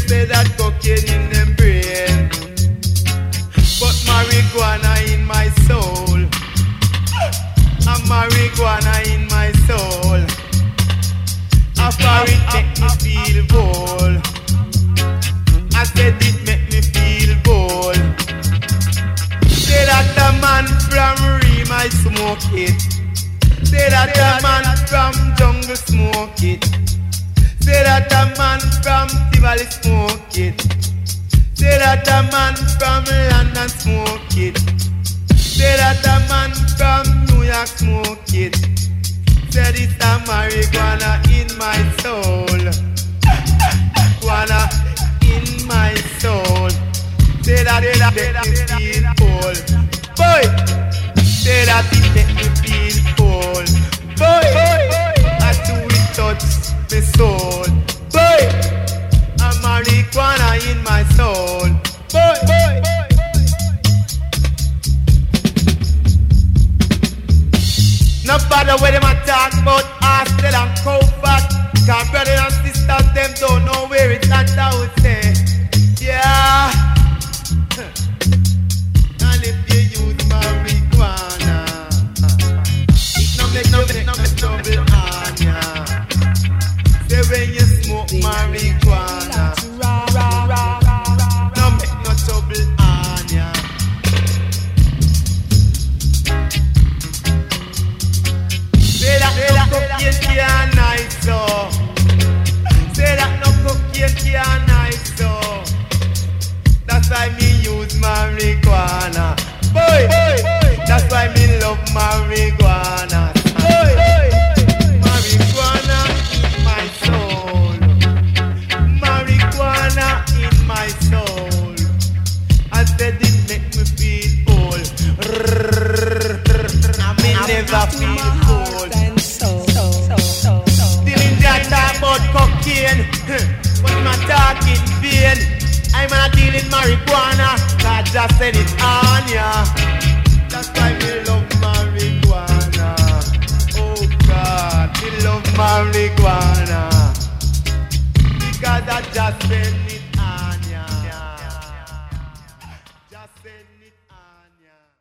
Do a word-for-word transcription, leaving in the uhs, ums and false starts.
say that cocaine in them brain, but marijuana in my soul. A marijuana in my soul. After it make me feel bold. I said it make me feel bold. Say that a man from Reem I smoke it. Say that a man from jungle smoke it. Say that a man from Tivoli smoke it. Say that a man from London smoke it. Say that a man from New York smoke it. Said it's a marijuana in my soul. Marijuana in my soul. Say that it make me feel cold. Boy! Say that it make me feel cold. Boy! I do it touch my soul. Boy! A marijuana in my soul. Boy! No bother when them a talk about hostel and co-fat. Cause brothers and sisters, them don't know where it's at, I would say. Yeah. And if you use marijuana, it no make no make no make trouble on ya. Say when you smoke marijuana, no make no trouble on ya. Say that no cocaine can't nice so. Say that no cocaine can't nice so. That's why me use marijuana. Boy, that's why me love marijuana. Boy, marijuana in my soul. Marijuana in my soul. I said it make me feel old. I may never feel cold. Still in that talk about cocaine, but I'm not talking vain. I'm not dealing marijuana, I just said it on ya. That's why we love marijuana. Oh God, we love marijuana. Because I just said it on ya. Just said it on ya.